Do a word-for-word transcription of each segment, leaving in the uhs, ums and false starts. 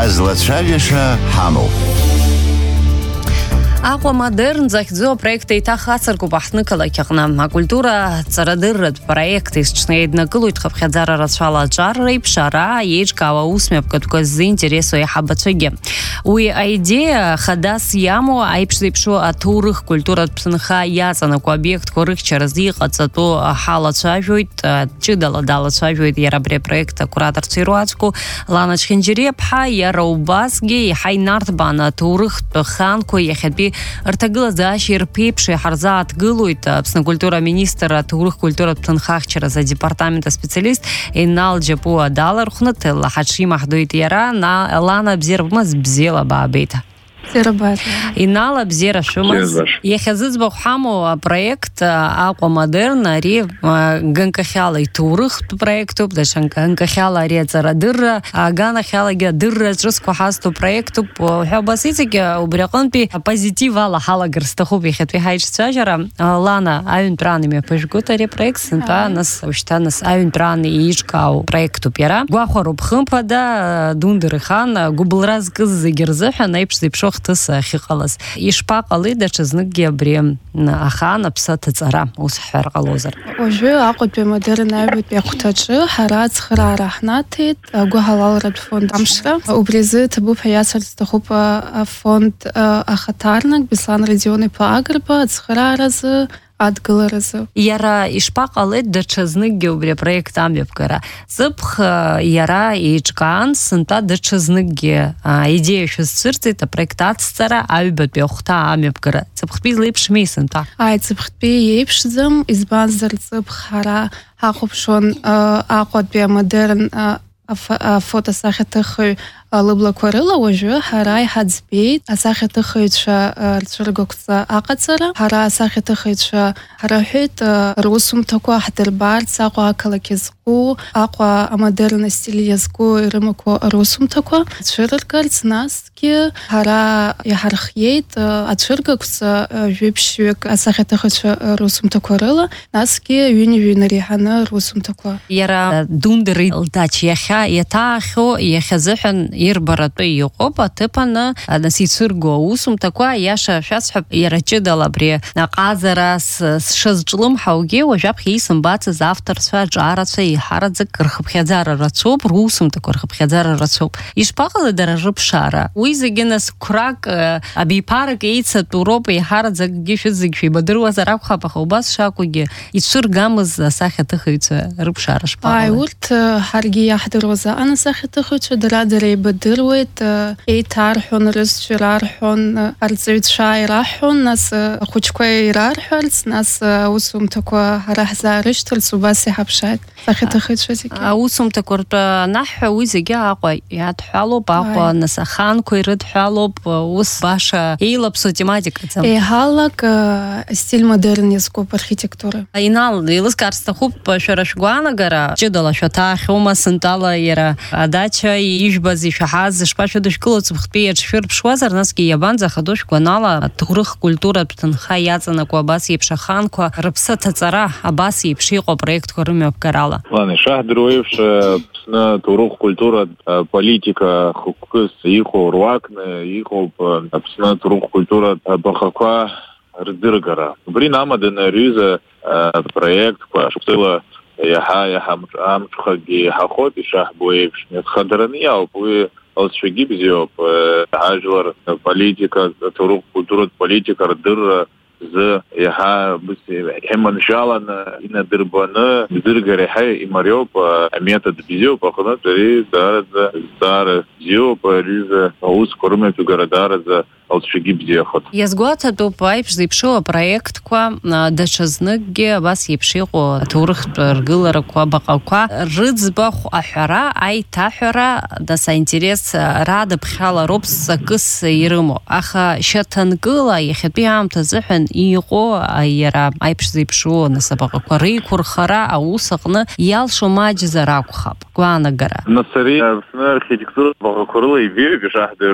ҳазлацәажәаша ҳамоуп. Аҟәа модерн захьӡу апроект еиҭах ацыркуп аҳҭнықалақь аҟны. Акультура ҵарадырратә проект исҽнаиднакылоит хыԥхьаӡара рацәала аҿар реиԥш ара еиҿкаауа аусмҩаԥгатәқәа ззинтересу аиҳабацәагьы. Уи аидея хадас иамоу аиԥш зеиԥшу аҭоурых культуратә ԥсынха иаҵанакуа обиектқәа рыхьчаразы иҟаҵатәу ҳалацәажәоит, ҷыдала далацәажәоит иара абри апроект акураторцәа ируаӡәку Лана Чхьынџьыриаԥҳа, иара убасгьы иаҳа инарҭбааны аҭоурыхтә ханқәа иахьатәи рҭагылазаашьа ирԥеиԥш иҳарзааҭгылоит Аԥсны акультура аминистр аҭоурых культуратә ԥсынхахьчараз адепартамент аспециалист Инал Џьапуа далархәны ҳаҽимаҳдоит иара. Лана, бзиара бымаз, бзиала баабеит. Инала, бзиара шәымаз. Иахьа зыӡбахә ҳамоу апроект Аҟәа модерн ари ганкахьала иҭоурыхтә проектуп, даҽа ганкахьала ари аҵарадырра, аганахьалагьы адырра ҿыцқәа ҳазҭо проектуп. Ҳәа убас иҵегь убри аҟынтәи апозитив ала ҳалагар сҭахуп иахьатәи ҳаиҿцәажәара. Лана, аҩынтәрааны имҩаԥыжәгоит ари апроект, сынтәа нас уажәшьҭа нас аҩынтәрааны еиҿкаау проектуп иара. Гәахәароуп хымԥада, дундер ихан, гәыбылра зкыз зегьы рзыҳәан аиԥш зеиԥшу хҭыс ахьыҟалаз. Ишԥаҟалеи даҽазныкгьы абри ахан аԥсы аҭаҵара, ус ҳҳәар ҟалозар? Уажәы Аҟәатәи амодерн аҩбатәи ахәҭаҿы ҳара ацхыраара ҳнаҭеит агәыҳалалратә фонд амшра. Убри азы ҭабуп ҳәа иацҳарц сҭахуп афонд ахаҭарнак Беслан Радион-иԥа Агрба ацхырааразы адгыларазы. Иара ишԥаҟалеит даҽазныкгьы убри апроект амҩаԥгара? Ҵыԥх иара еиҿкаан, сынтәа даҽазныкгьы идеиа шәызцәырҵит апроект ацҵара аҩбатәи ахәҭа амҩаԥгара. Ҵыԥхтәи злеиԥшми сынтәа? Аи, ҵыԥхтәи иеиԥшӡам, избанзар ҵыԥх ҳара ҳахәаԥшуан Аҟәатәи амодерн афотосахьаҭыхыҩ лыблақәа рыла. Уажәы ҳара иҳаӡбеит асахьаҭыхыҩцәа рцәыргақәҵа аҟаҵара. Ҳара асахьаҭыхыҩцәа ҳраҳәеит русумҭақәа ҳдырбарц Аҟәа ақалақь иазку, Аҟәа амодерн астиль иазку ирымақәо русумҭақәа цәырыргарц. Насгьы ҳара иҳархиеит ацәыргақәҵа жәиԥшьҩык асахьаҭыхыҩцәа русумҭақәа рыла, насгьы ҩынҩажәа иреиҳаны русумҭақәа. Иара дундери лдач иахьа иаҭаахьоу иахьазыҳәан ирбаратәы иҟоуп аҭыԥаны нас ицәырго аусумҭақәа. Иаша шәасҳәап, иара ҷыдала абри аҟазара сшазҿлымҳаугьы уажәаԥхьа исымбацыз авторцәа, аҿарацәа иҳараӡак рхыԥхьаӡара рацәоуп, русумҭақәа рхыԥхьаӡара рацәоуп. Ишԥаҟалеи дара рыԥшаара? Уи зегьы нас қәрак абиԥарак еицатәу роуп, иҳараӡак акгьы шәызегь шәеибадыруазар акәхап, аха убас шакәгьы ицәыргамыз асахьаҭыхыҩцәа рыԥшаара шԥаҟалеи? Аи, урҭ ҳаргьы иаҳдыруа заҟан асахьаҭыхыҩцәа дара-дара еибадыруеит, еиҭарҳәон, рызцәа ирарҳәон, арҵаҩцәа ираҳәон, нас ахәыҷқәа ирарҳәарц, нас аусумҭақәа ҳара ҳзаарышьҭырц, убас иҳаԥшааит асахьаҭыхыҩцәа зегьы. Аусумҭақәа ртәы анаҳҳәа уи зегьы Аҟәа иадҳәалоуп, Аҟәа нас аханқәа ирыдҳәалоуп, ус баша еилаԥсо тематикаӡам. Еиҳалак стиль модерн иазкуп архитектура. Инал, еилызкаарц сҭахуп шәара шәгәаанагара, ҷыдала шәаҭаахьоума, сынтәала иара адача ижәбаз ишәаҳаз шԥашәыдышәкыло ҵыԥхтәи иаҿшәырԥшуазар, насгьы иабанӡа ахадоу шәгәанала аҭоурых культуратә ҭынха иаҵанакуа абас еиԥш аханқәа рыԥсы аҭаҵара абас еиԥш иҟоу апроектқәа рымҩаԥгарала. Ладно, ишаҳдыруа еиԥш Аԥсны аҭоурых культуратә политика хықәкыс иҟоу руакны иҟоуп Аԥсны аҭоурых культуратә абахақәа рдыргара. Убри намаданы аҩыза апроектқәа шәҟәтәыла иаҳа иаҳа амҽхакгьы иаҳахоит ишаҳбо еиԥш. Иазхадараны иаауп, уи алҵшәагьы бзиоуп. Ҳажәлар политика, аҭоурых культуратә политика рдырра зы иаҳа ҳиманшьаланы инадырбаны идыргара иаҳа имариоуп аметод бзиоуп, аҟнытә ари даараӡа зҵаара бзиоуп, аҩыза аусқәа рымҩаԥгара даараӡа алҵшәагьы бзиахоит. Иазгәаҭатәуп аиԥш зеиԥшу апроектқәа даҽазныкгьы абас еиԥш иҟоу аҭоурыхтә ргыларақәа, абаҟақәа рыӡбахә аҳәара, аиҭаҳәара, нас аинтерес радыԥхьала роуп ҵакыс ирымоу. Аха шьаҭанкыла иахьатәи аамҭа азыҳәан иҟоу иара аиԥш зеиԥшу нас абаҟақәа реиқәырхара аус аҟны иалшо маҷзар акәхап, гәаанагара. Нас ари Аԥсны архитектура абаҟақәа рыла ибеиоуп ишаҳдыруа.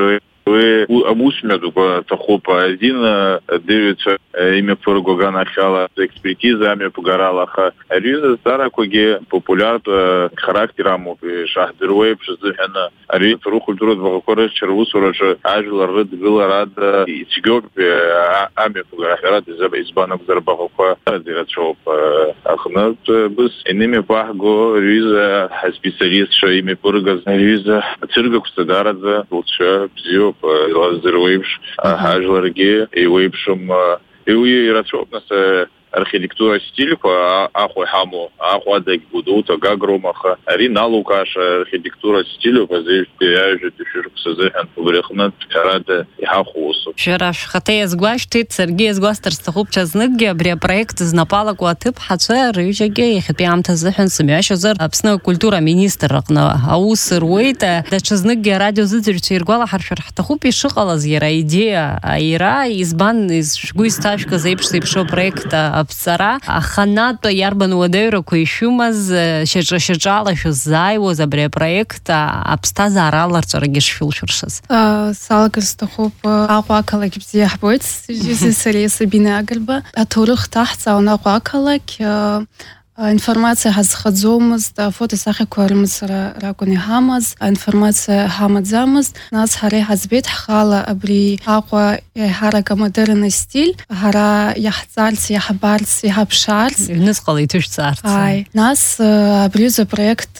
Вы обусмеду тахопа один дивится имя Фургуга начала экспертиза ами пугаралаха. Риза стара коге популяр характерам шахдруе пшзухана. Ари туру культура двакоры черву сураж ажла рад гила рад ичгоп ами пугарахарат избанок зарбахопа дирачоп ахнат бус иними пахго риза специалист что имя Фургуга риза цирга кустадарадza лучше бзио лазервейбш ажларги и вейбшум и уи рачопнас архитектура стиль по аху хаму аху дек будута гагромаха риналукаш архитектура стиль по здесь переезжает еще ксазехан побрехнат карада и хахусу Шераш хатая сглашти Сергей сгластер стахупча знигге бре проект знапалак ватып хатса рыжаге ихпям тазехан смяш зар абсна культура министр ракна аус руйта да чзнигге радио зыдырчи иргала харшар хтахупи шыгала зира идея айра избан из шгуисташка заипшти пшо проекта Апсара, а ханато ярбан уадеро куишумаз шеджала шу зайво забре проекта апста заралар цоргиш филшуршас. Салгерстахоп агвакала гибзи хбойт жизи сериеса бинагрба атурых тахца он агвакала информация хазхадзомыз да фотосахи кормыз ракуни хамаз информация хамадзамыз нас харе хазбет хала абри аква харага модерн стиль хара яхцалс яхбалс яхбшалс нас калай тушцарц ай нас абриза проект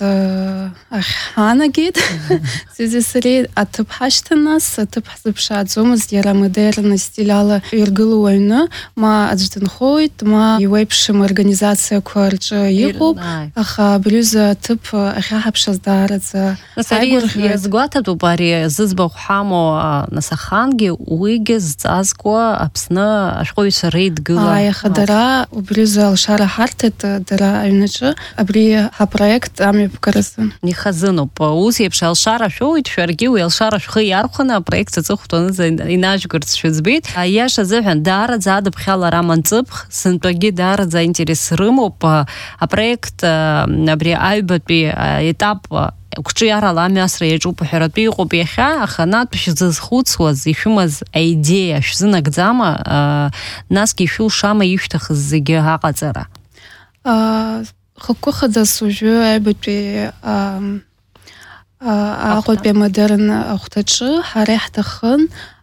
хана гит сизесри атбхашт нас атбхазбшадзомыз яра модерн стиль ала иргылуйна ма аджтен хойт ма юэпшим организация корч Ехоп, аха блюза тип ахахапша здараца. Насари згвата ту пари зызбах хамо насаханги уиге зазгва апсна ашховиша рейд гыла. Ай хадара блюза алшара хартет дара айнача абри ха проект ами покарасы. Не хазыну по уз епша алшара шоуит шарги у алшара шхы ярхана проект цухтон за инаж гурц шузбит. А я шазахан дара зада бхала раман цыпх сынтоги дара за интерес рыму по А проект абри айбатби этап кучиарала мясра ежу похератби губеха ханат пшизхуцваз ишумаз идея шзынагзама наски шу шама иштах зиге хагазара а хукухада сужу айбатби а аготбе модерн ахтачы харехтахын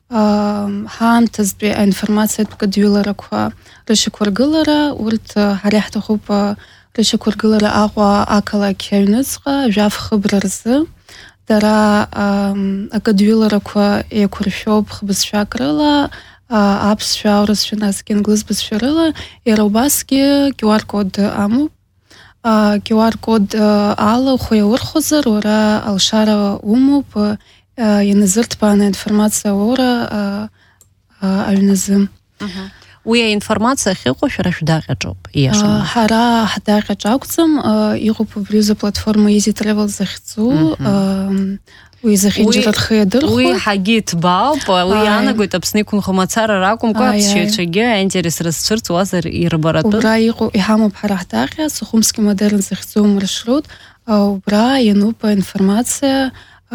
хаамтазби информация бкадюлараква рышикваргылара урт харехтахупа рышикваргылара агва акала кевнуцга жав хыбрарзы дара акадюлараква екуршоп хбызшакрыла апсшаурысшынаскен глызбызшырыла еробаски ку ар код аму ку ар код ала хуяурхозыр ора алшара умуп янызырт пана информация ора айнызым. Уя информация хилко шараш дагачоп. Яшма. Хара дагачокцам игу блюза платформа Easy Travel захцу. Уи захинжират хедер. Уи хагит бау, уи ана гойт апсникун хомацара ракум кат шечеге интерес расчырц уазар ирбарат. Ура игу ихаму бхарахтагя сухумский модерн захцу маршрут. Убра янупа информация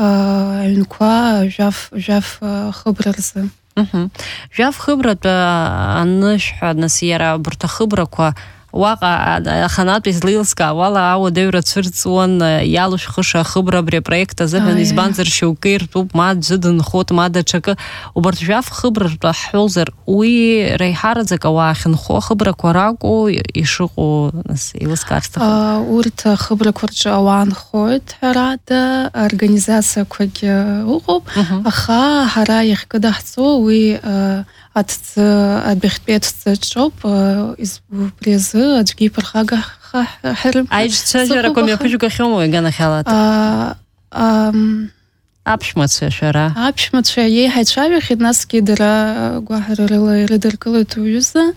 Юнква жав жав хыбрарзы. Жав хыбрат аныш насияра бурта хыбраква Ваqa ханат излилска вала ау девра цвирцуан ялуш хыша хыбра бре проекта зэхэн избанзер шукир туп мад зэдэн хот мада чака убартжав хыбра хёлзер уи рейхарадзака вахын хо хыбра квараку ишыку нас илыскарстах. Урт хыбра кварджа аван хойт харада организация кваги угуб аха хара их кадахцо уи от отбехпет цэчоп из презы аджги пархага хэрм айж цэжера коми пэжуга хёмо гана халат апшматсэ шара апшматсэ е хайчави хиднас кидера гуахарыла рыдыркылы туюза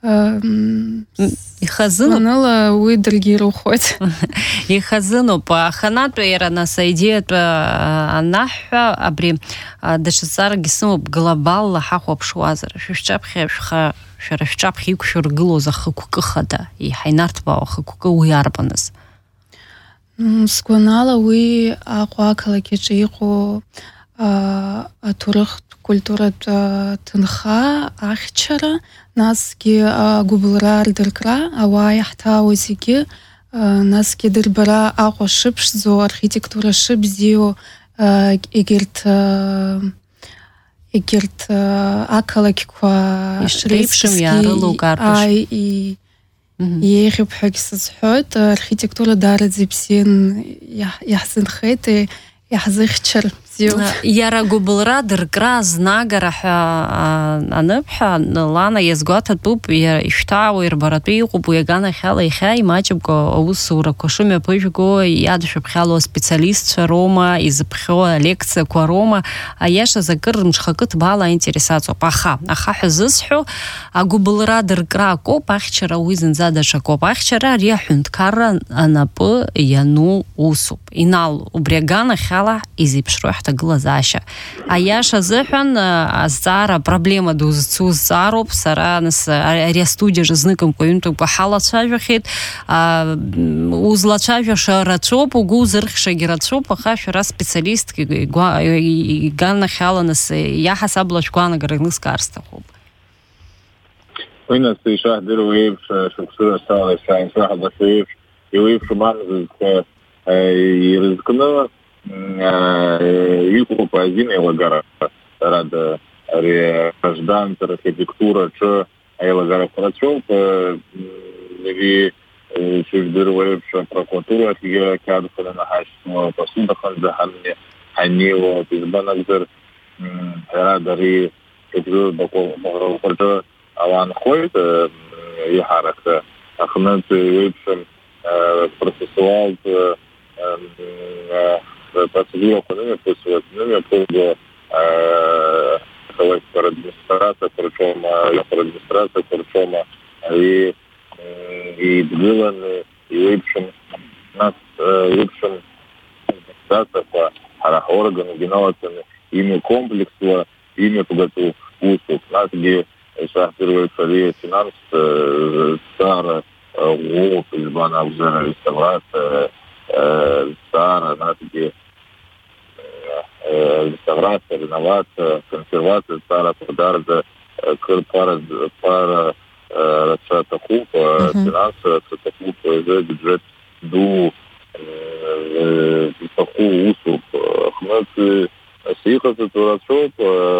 и хазыну нала уи другие уходят и хазыну по ханату era на сайдет анахва абри дашсар гису глобал хахоп швазер шчап хешха шарашчап хик шургло за хукука хада и хайнарт ба хукука уярбанас сконала уи аквакала кечиго атурых культура тынха ахчара насги гублрар дыркра авай хтаузиги насги дырбара акошипш зо архитектура шибзио эгерт эгерт акалаква ишрейпшим ярылу гарбыш ай и ехип хаксызхот архитектура дарадзипсин яхсын хэты яхзыхчар Яра гублра дыркра знагара аныбха лана езгота туп иштау ирбарату иҟоуп уи аганахьала иахьа имаҷымкәа аусура шымҩаԥыжәго иадшәыԥхьало аспециалистцәа роума, изыԥхьо алекциақәа роума, аиашаз акыр мҽхакы ҭбаала аинтересаҵоуп. Аха, ахаҳәа зысҳәо агәыблра дыркра акоуп, ахьчара уи зынӡа даҽакоуп. Ахьчара ари аҳәынҭқарра анапы иану усуп. Инал, убри аганахьала изеиԥшроу ҳҭагылазаашьа. Аиаша азыҳәан азҵаара апроблема ду зцу зҵаароуп. Сара нас ари астудиаҿы зныкымкәа ҩынтәыкәа ҳалацәажәахьеит. Узлацәажәаша рацәоуп, угәы узырхьшагьы рацәоуп, аха шәара специалистк иганахьала нас иаҳасабала шәгәаанагара икнызкаар сҭахуп. Уи нас ишаҳдыруа еиԥш шықәсыра сала ишааинцәаҳабахьоу еиԥш еиуеиԥшым амзызқәа ирызкны иҟоуп азин еилагара рада ари граждантә архитектураҿы аилагарақәа рацәоуп. Ишыжәдыруа еиԥш апрокуратураахьгьы ақьаадқәа нанаҳашьҭуа, посудаханӡа ҳаннеиуа, избан акәзар рада ари рҿы аанхоит иҳаракы аҟнытә еиуеиԥшым процессуалтә процедурақәа нымҩаԥысуа, нымҩаԥылго қалақьқәа радминистрациақәа рҿоума, радминистрациақәа рҿоума ари идгыланы еиуеиԥшым нас еиуеиԥшым администрациақәа ҳара ҳорганқәа иналаҵаны имҩакомплексла имҩаԥгатәу усуп. Насгьы ишаҳдыруа еиԥш ари афинанстә зҵаара ӷәӷәоуп, избан акәзар ареставрациа зҵаара, насгьы реставрация, реновация, консервация зҵаарақәа дарда кыр пара рацәа аҭахуп, финансра рацәа аҭахуп, бюджет ду зҭаху усуп. Аҟнытә иҟаҵатәу рацәоуп,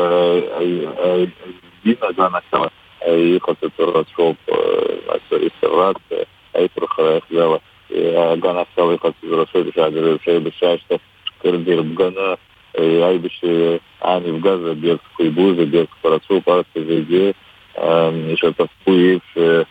адин аганахьала иҟаҵатәу рацәоуп, ареставрациа, аиԥырхара иахьӡала аганахьала иҟаҵатәу рацәоуп. Ишаҳдыруа еиԥш аибашьра ашьҭахь кыргьы ирбганы аибашьра аан ибгаз обиектқәа ибуз обиектқәа рацәоуп. Арҭ зегьы ишаҭаху еиԥш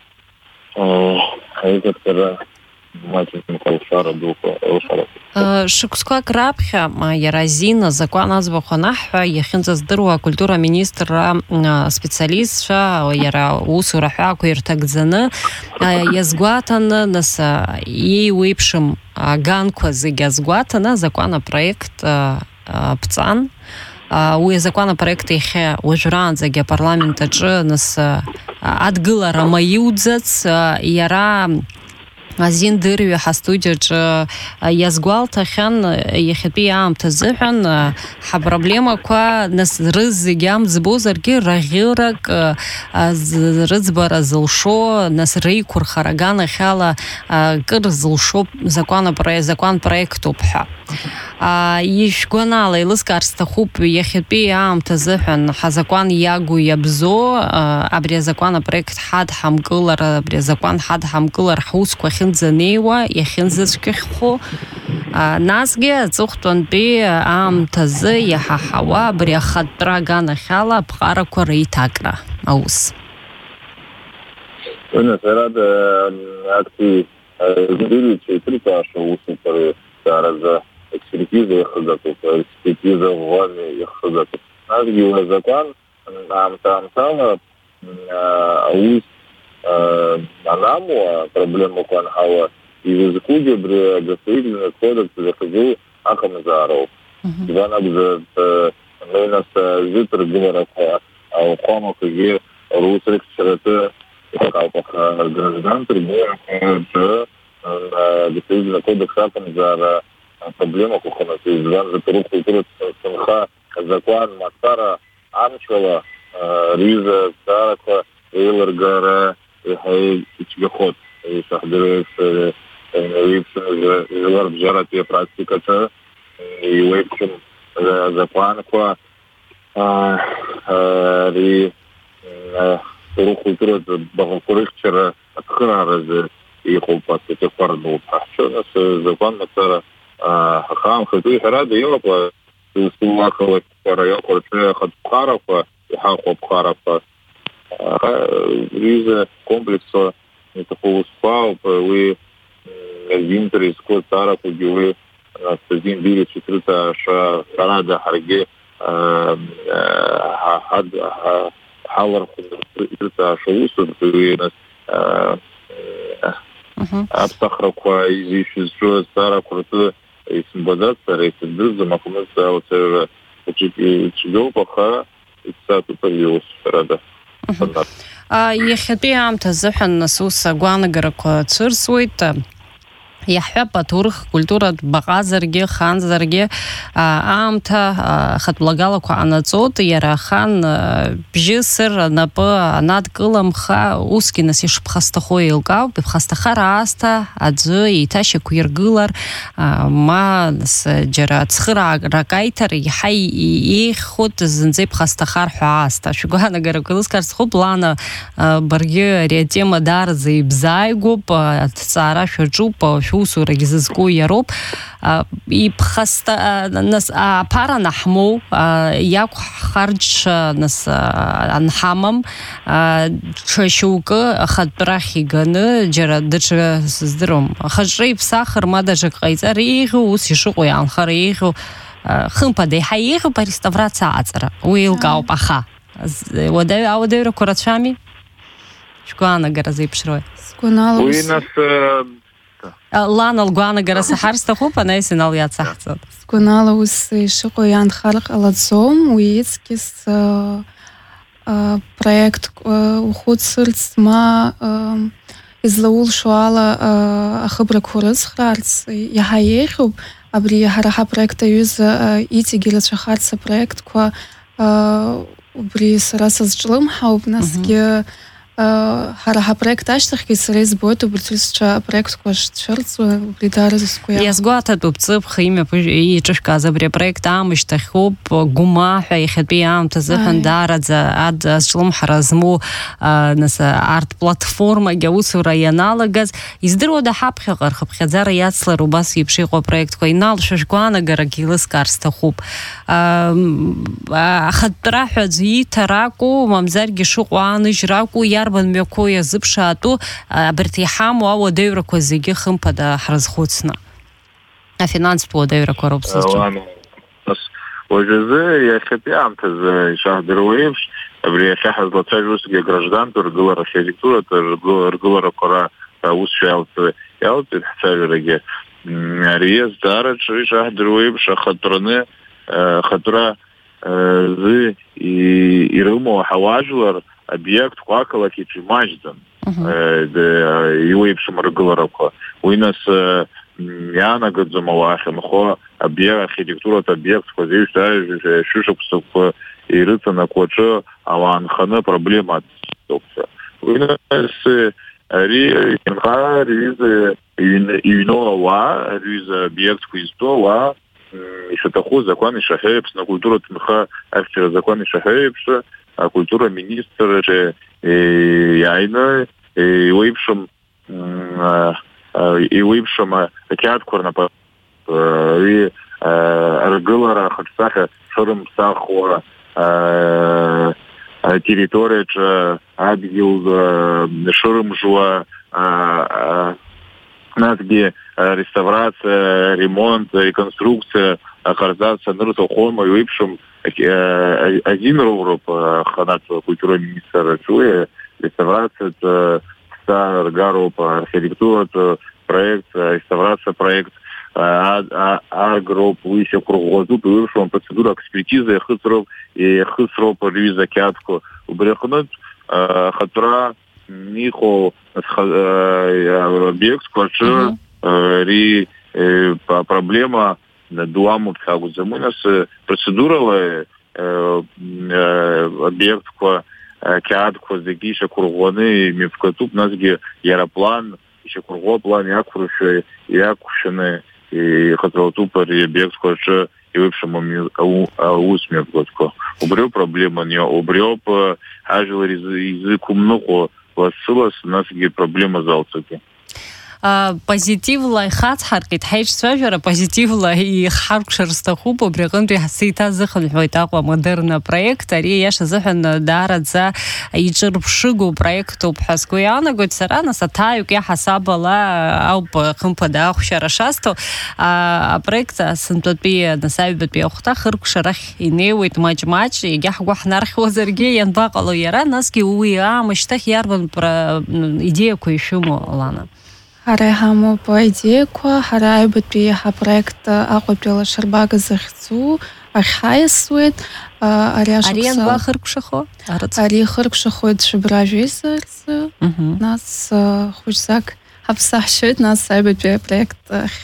аиҿартәара маҷӡамкәа алшара дуқәа алшарақәа. Шықәсқәак раԥхьа иара азин азакәан аӡбахә анаҳҳәа иахьынӡаздыруа акультура министрра специалистцәа иара усура ҳәақәа ирҭагӡаны иазгәаҭаны нас иеиуеиԥшым аганқәа зегьы азгәаҭаны азакәан апроект ԥҵан. Уи азакәан апроект иахьа уажәраанӡагьы апарламент аҿы нас адгылара маиуӡац иара азин дырҩа ҳастудиаҿы иазгәалҭахьан иахьатәи аамҭа азыҳәан ҳапроблемақәа нас рыз зегьы амӡбозаргьы раӷьырак рыӡбара зылшо, нас реиқәырхара аганахьала кыр зылшо закәан проектуп ҳәа. Ишәгәанала еилызкаар сҭахуп иахьатәи аамҭа азыҳәан ҳазакәан иагу иабзо абри азакәан апроект ҳадҳамкылара, абри азакәан ҳадҳамкылара ҳусқәа ахьынӡанеиуа иахьынӡацәгьахьхо, насгьы аҵыхәтәантәи аамҭазы иаҳаҳауа абри ахатәра аганахьала аԥҟарақәа реиҭакра аус. Рада акции зындыруючи триташа усуп аразы экспертиза иахыгатуп, экспертиза ӷәӷәами иахыгатуп. Насгьы уи азакәан аамҭа-аамҭала аус анамуа проблемақәа анҳауа изызкугьы абри аградостроительный кодекс захьӡу аҟамзаароуп. Избан акәзар noi нас зыҭаргыларақәа ауахәамақәагьы рус рыхьчаратәы иҟалҵаха граждантә ргәыӷрақәа аградостроительный кодекс аҟамзаара проблемақәа хәанатәы, избан зыҭару культуратә ҭынха закон Мацара Амчала Риза Цараква Эйларгара Хай Ичгахот Шахдерес Випсен Жилар Бжаратия практиката и Випсен Запанква Ри Туру культура Багакурихчера Атхаразы и Холпасы Тефарну Пахчонас Запан Мацара Хахам Хатуи Харада Илапа Сулакова район Корчея Хатпхарова и Хахопхарова Риза комплекса такого спал вы Винтер Скот Таров удивы Стазин Били Читрита Ша Харада Харге Халар Читрита Шаусу вы нас Абсахраква изиши Джо Стара Курту Симбадатса Рейсидза Макумеса Оцера Чигопаха Ицату Павиус Рада. Иахьатәи аамҭазы ҳәан нас ус агәаанагарақәа цәырсуеит. Иаҳҳәап аҭоурых культуратә баҟазаргьы, ханзаргьы аамҭа ахатәлагалақәа ҟанаҵоит, иара ахан бжьы сыр напы анадкыламха усгьы нас ишԥхасҭахо еилкаауп, иԥхасҭахар аасҭа аӡәы еиҭашьақәиргылар, ма нас џьара цхыраарак аиҭар иаҳа еиӷьхоит зынӡа иԥхасҭахар ҳәа аасҭа. Шәгәаанагарақәа илызкаарц сҭахуп, Лана, баргьы ари атема даараӡа ибзааигәоуп, аҭҵаара шәаҿуп, усурагьы зызку иароуп. Иԥхасҭа нас аԥара наҳмоу, иақәҳхарџь нас анҳамам, ҽа шьоукы ахатә рахь иганы џьара даҽа сыздыруам, ахаҿра иԥсахыр, ма даҽак ҟаиҵар еиӷьу ус ишыҟоу иаанхар еиӷьу, хымԥада иаҳа еиӷьуп ареставрациа аҵара. Уи еилкаауп, аха ауадаҩрақәа рацәами? Шәгәаанагара зеиԥшроуи? Уи нас Лана лгәаанагара саҳар сҭахуп, анаҩсан ал иацаҳҵоит. Сгәанала ус ишыҟоу иаанхар ҟалаӡом, уи иҵкьыс проект ухәыцырц, ма излаулшо ала ахыбрақәа рыцхраарц иаҳа еиӷьуп. Абри ҳара ҳапроект аҩыза иҵегьы ирацәахарц апроектқәа убри сара сазҿлымҳауп, насгьы ҳара ҳапроект ашьҭахьгьы сара избоит убарҭ ҩызцәа апроектқәа шцәырҵуа, убри даараӡа сгәы иаҳәоит. Иазгәаҭатәуп ҵыԥх имҩаԥ иҿышәкааз абри апроект аамышьҭахьоуп, гәыма ҳәа иахьатәи аамҭазы ҳәан даараӡа ад азҿлымҳара змоу нас арт-платформагьы аусура ианалагаз, издыруада ҳаԥхьаҟа рхыԥхьаӡара иацлар убас еиԥш иҟоу апроектқәа иналшәа шәгәаанагарак еилызкаар сҭахуп. Ахатәра ҳәа аӡәы ииҭар акәу, мамзаргьы шыҟоу ааныжьра акәу, иарбан мҩақәоу иазыԥшаатәу, абарҭ иҳамоу ауадаҩрақәа зегьы хымԥада ҳрызхәыцны. Афинанстә уадаҩрақәа роуп сызҿу. Уажәазы иахьатәи аамҭазы ишаҳдыруа еиԥш, абри иахьа ҳазлацәажәо усгьы аграждантә ргылара, архитектуратә ргыларақәа аусшәа иалҵит ҳцәажәарагьы. Ари азҵаараҿы ишаҳдыруа еиԥш ахатәраны ахатәра зы ирымоу ҳауаажәлар обиектқәа ақалақьаҿы имаҷӡам иуеиԥшым ргыларақәа. Уи нас иаанагаӡом ауаа ахьынхо архитектуратә обиектқәа шәышықәсақәа ирыҵанакуа аҿы ауаа нханы проблема адҵоуп. Уи нас ари инхар иҩноу ауаа, рҩыза обиектқәа изтәу ауаа ишаҭаху закәан ишаҳәо еиԥш, акультуратә нха ахьчара закәан ишаҳәо еиԥш, акультура министр иааины иуеиԥшым иуеиԥшым ақьаадқәа рнапы ргылара ахаҿсахьа шырымԥсахуа атерриториаҿы адгьыл шырымжуа, насгьы реставрациа, ремонт, реконструкциа ҟарҵарц анырҭахома, иуеиԥшым один роуроуп аханатә акультура министр аҿы, реставрациатә ргароуп, архитектуратә проект, реставрациа проект аргроуп, уи шьақәырӷәӷәатәуп, иуеиԥшым апроцедура экспертиза иахыҵроуп, иахыҵроуп рҩыза ақьаадқәа. Убри аҟнытә ахатәра иҟоу обиектқәа рҿы ари проблема дуамоуп ҳәа акәӡам. Уи нас процедурала объектқәа қьаадқәа зегьы ишақәырӷәӷәаны имҩаԥгатәуп, насгьы иара план, ишақәырӷәӷәо план иақәыршәа иақәшәаны иҟаҵалатәуп ари объектқәа рҿы еиуеиԥшым аус мҩаԥгатәқәа. Убриоуп проблеманио, убриоуп ажәлар изықәымныҟәо лассы-лассы, насгьы проблема залҵагьы. Позитивла ихацҳаркит ҳаиҿцәажәара, позитивла ихҳаркәшар сҭахуп, убри аҟынтәи сеиҭазыхынҳәуеит Аҟәа модерн апроект, ари иашазыҳәан даараӡа иҿырԥшыгоу проектуп ҳәа сгәы иаанагоит сара, нас аҭаҩык иаҳасаб ала ауп хымԥада ахәшьара шасҭо, апроект сынтәатәи нас аҩбатәи ахәҭа хыркәша рахь инеиуеит маҷ-маҷ, егьа ҳгәы ҳнархьуазаргьы ианбаҟало иара, насгьы уи аамышьҭахь иарбан идеиақәа ишәымоу, Лана? Ҳара иҳамоуп аидеиақәа, ҳара аҩбатәи ҳапроект Аҟәатәи алашарбага захьӡу ахьҳаиасуеит. Ари ианба хыркәшахо? Ари хыркәшахоит Шәыбра ажәеизаразы, нас хәыҷӡак ҳаԥсаҳшьоит, нас аҩбатәи апроект ахь.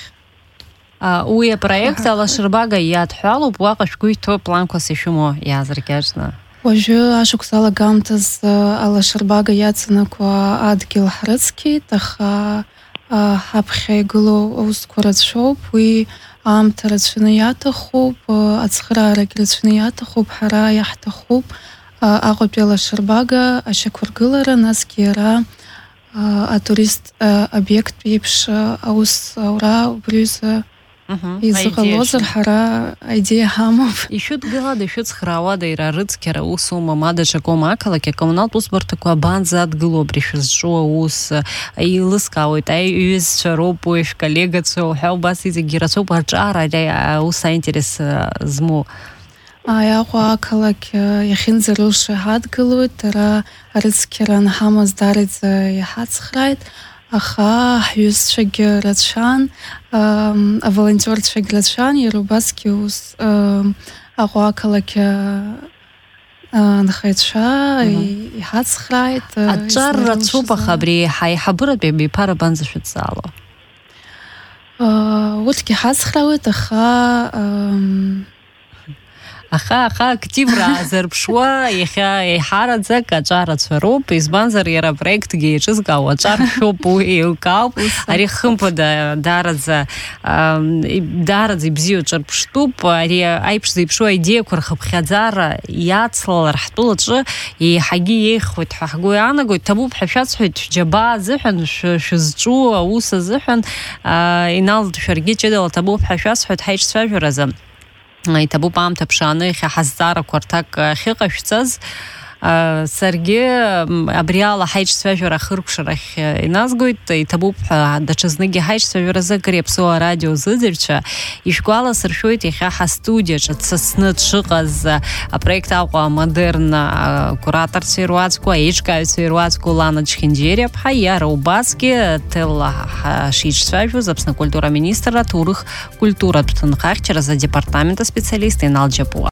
Уи апроект алашарбага иадҳәалоуп, уаҟа шәгәы иҭоу планқәас ишәымоу иаазыркьаҿны. Уажәы ашықәс алагамҭаз алашарбага иацанакуа адгьыл ҳрыцқьеит, аха ҳаԥхьа игылоу аусқәа рацәоуп, уи аамҭа рацәаны иаҭахуп, ацхыраарагь рацәаны иаҭахуп, ҳара иаҳҭахуп Аҟәатәи алашарбага ашьақәыргылара, насгьы иара атурист обиект еиԥш аус аура убриазы изыҟалозар ҳара аидеиа ҳамоуп. Ишәыдгылада, ишәыцхраауада иара рыцқьара усума, ма даҽакоума ақалақь акоммуналтә усбарҭақәа абанӡа адгылоу абри шәызҿу аус, еилыскаауеит, аиҩызцәа роуп, шәколлегацәа уҳәа убас зегьы рацәоуп арҿиара аус аинтерес змоу. Аҟәа ақалақь иахьынӡарылшо иҳадгылоит, дара арыцқьара анҳамаз даараӡа иҳацхрааит, аха ҳҩызцәагьы рацәан, аволонтерцәагьы рацәан, иара убасгьы ус Аҟәа ақалақь анхаҩцәа иҳацхрааит. Аҿар рацәоуп, аха абри ҳаиҳабыратәи абиԥара банӡа шәыдҵаало? Урҭгьы иҳацхраауеит, аха Аха, аха активра азырԥшуа иахьа еиҳараӡак аҿарацәа роуп, избанзар иара апроектгьы еиҿызкаау аҿар шәоуп, уи еилкаауп, ари хымԥада даараӡа даараӡа ибзиоу ҿырԥштәуп, ари аиԥш зеиԥшу аидеиақәа рхыԥхьаӡара иацлалар ҳтәылаҿы еиҳагьы еиӷьхоит ҳәа ҳгәы иаанагоит, ҭабуп ҳәа шәасҳәоит, шәџьабаа азыҳәан, шәызҿу аус азыҳәан, Инал, шәаргьы ҷыдала ҭабуп ҳәа шәасҳәоит ҳаиҿцәажәаразы. Иҭабуп аамҭа ԥшааны иахьа ҳазҵаарақәа рҭак ахьыҟашәҵаз, саргьы абри ала ҳаиҿцәажәара ахыркәшарахь иназгоит, иҭабуп ҳәа даҽазныгьы ҳаиҿцәажәаразы Кыри Аԥсуа радио зыӡырҩцәа ишәгәаласыршәоит иахьа ҳастудиаҿы дсасны дшыҟаз апроект Аҟәа модерн акураторцәа ируаӡәку, аиҿкааҩцәа ируаӡәку Лана Чхинџьириаԥҳа, иара убасгьы ҭелла ҳшиҿцәажәоз Аԥсны акультура министрра аҭоурых культуратә ҭынхахьчаразы адепартамент аспециалист Инал Џьапуа.